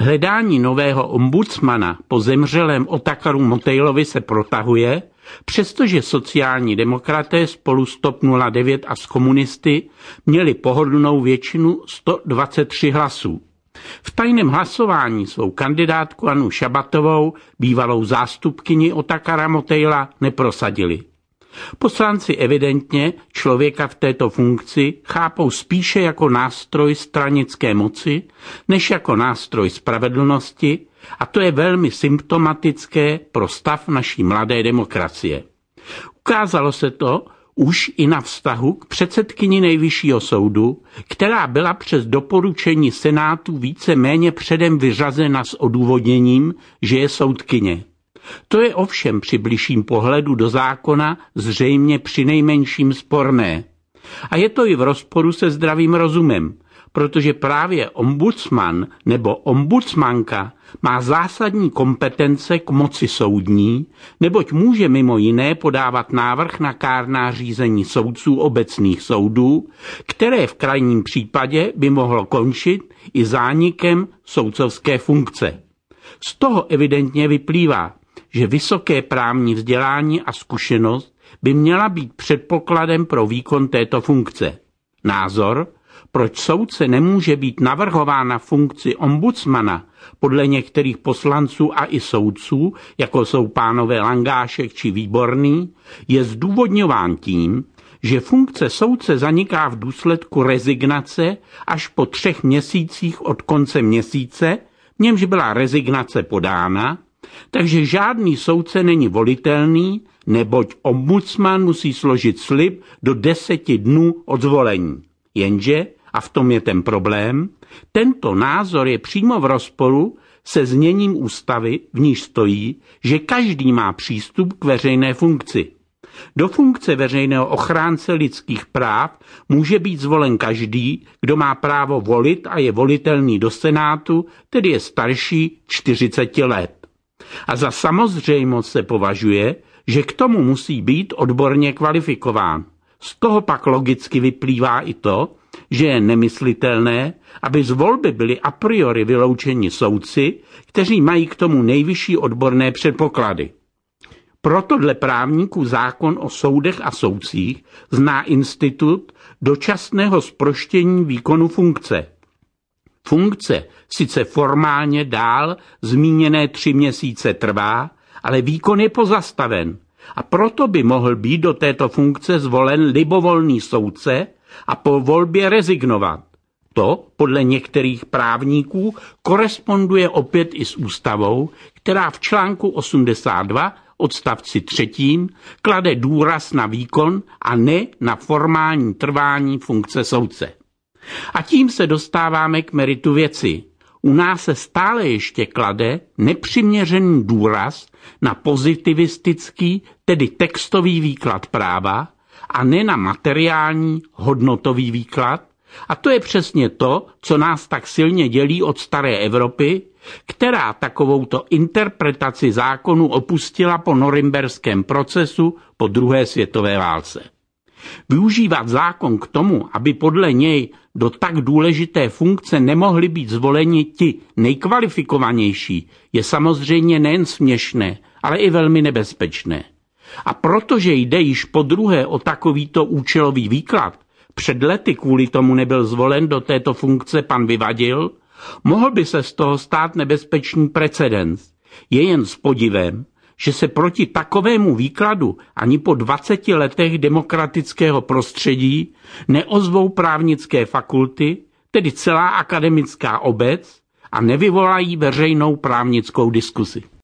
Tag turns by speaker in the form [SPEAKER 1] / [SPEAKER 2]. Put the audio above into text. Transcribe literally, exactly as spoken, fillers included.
[SPEAKER 1] Hledání nového ombudsmana po zemřelém Otakaru Motejlovi se protahuje, přestože sociální demokraté spolu s T O P nula devět a s komunisty měli pohodlnou většinu sto dvacet tři hlasů. V tajném hlasování svou kandidátku Annu Šabatovou, bývalou zástupkyni Otakara Motejla, neprosadili. Poslanci evidentně člověka v této funkci chápou spíše jako nástroj stranické moci, než jako nástroj spravedlnosti, a to je velmi symptomatické pro stav naší mladé demokracie. Ukázalo se to už i na vztahu k předsedkyni Nejvyššího soudu, která byla přes doporučení Senátu více-méně předem vyřazena s odůvodněním, že je soudkyně. To je ovšem při bližším pohledu do zákona zřejmě přinejmenším sporné. A je to i v rozporu se zdravým rozumem, protože právě ombudsman nebo ombudsmanka má zásadní kompetence k moci soudní, neboť může mimo jiné podávat návrh na kárná řízení soudců obecných soudů, které v krajním případě by mohlo končit i zánikem soudcovské funkce. Z toho evidentně vyplývá, že vysoké právní vzdělání a zkušenost by měla být předpokladem pro výkon této funkce. Názor, proč soudce nemůže být navrhován na funkci ombudsmana, podle některých poslanců a i soudců, jako jsou pánové Langášek či Výborný, je zdůvodňován tím, že funkce soudce zaniká v důsledku rezignace až po třech měsících od konce měsíce, v němž byla rezignace podána, takže žádný soudce není volitelný, neboť ombudsman musí složit slib do deseti dnů od zvolení. Jenže, a v tom je ten problém, tento názor je přímo v rozporu se zněním ústavy, v níž stojí, že každý má přístup k veřejné funkci. Do funkce veřejného ochránce lidských práv může být zvolen každý, kdo má právo volit a je volitelný do Senátu, tedy je starší čtyřiceti let. A za samozřejmost se považuje, že k tomu musí být odborně kvalifikován. Z toho pak logicky vyplývá i to, že je nemyslitelné, aby z volby byli a priori vyloučeni soudci, kteří mají k tomu nejvyšší odborné předpoklady. Proto dle právníků zákon o soudech a soudcích zná institut dočasného zproštění výkonu funkce. Funkce sice formálně dál zmíněné tři měsíce trvá, ale výkon je pozastaven a proto by mohl být do této funkce zvolen libovolný soudce a po volbě rezignovat. To podle některých právníků koresponduje opět i s ústavou, která v článku osmdesát dva odstavci třetím klade důraz na výkon a ne na formální trvání funkce soudce. A tím se dostáváme k meritu věci. U nás se stále ještě klade nepřiměřený důraz na pozitivistický, tedy textový výklad práva a ne na materiální, hodnotový výklad. A to je přesně to, co nás tak silně dělí od staré Evropy, která takovouto interpretaci zákonu opustila po norimberském procesu po druhé světové válce. Využívat zákon k tomu, aby podle něj do tak důležité funkce nemohli být zvoleni ti nejkvalifikovanější, je samozřejmě nejen směšné, ale i velmi nebezpečné. A protože jde již po druhé o takovýto účelový výklad, před lety kvůli tomu nebyl zvolen do této funkce pan Vyvadil, mohl by se z toho stát nebezpečný precedens. Je jen s podivem, že se proti takovému výkladu ani po dvaceti letech demokratického prostředí neozvou právnické fakulty, tedy celá akademická obec, a nevyvolají veřejnou právnickou diskusi.